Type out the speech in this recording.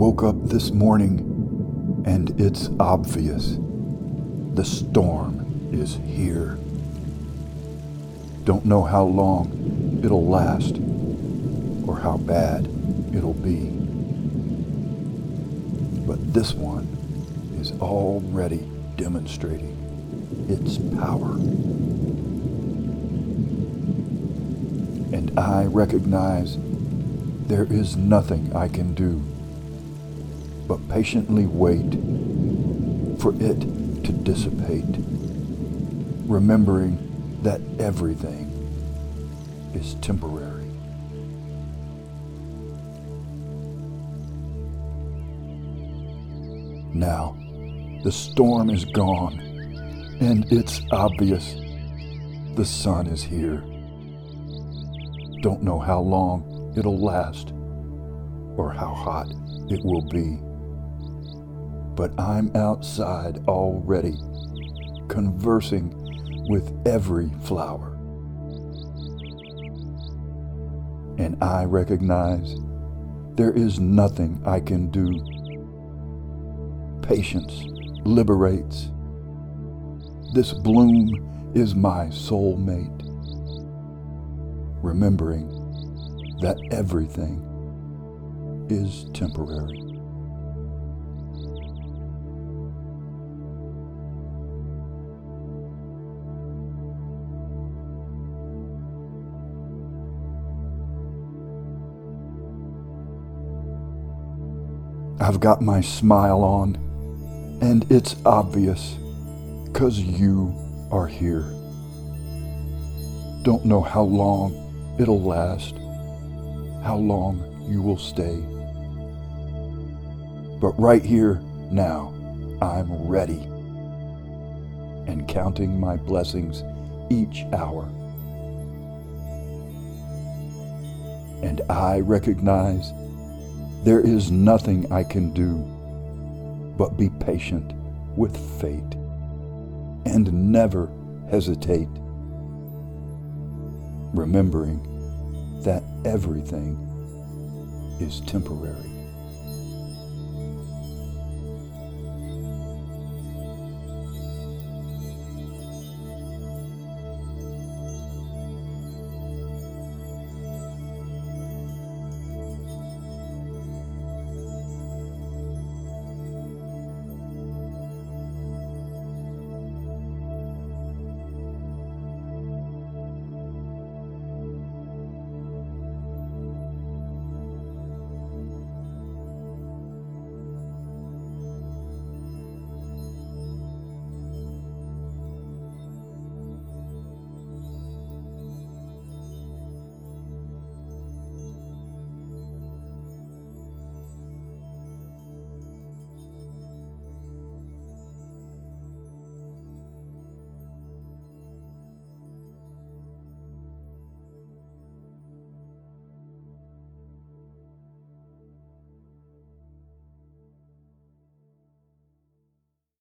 woke up this morning and it's obvious. The storm is here. Don't know how long it'll last or how bad it'll be. But this one is already demonstrating its power. And I recognize there is nothing I can do but patiently wait for it to dissipate, remembering that everything is temporary. Now, the storm is gone, and it's obvious the sun is here. Don't know how long it'll last or how hot it will be. But I'm outside already, conversing with every flower. And I recognize there is nothing I can do. Patience liberates. This bloom is my soulmate, remembering that everything is temporary. I've got my smile on, and it's obvious, 'cause you are here. Don't know how long it'll last, how long you will stay. But right here, now, I'm ready, and counting my blessings each hour. And I recognize there is nothing I can do but be patient with fate and never hesitate, remembering that everything is temporary.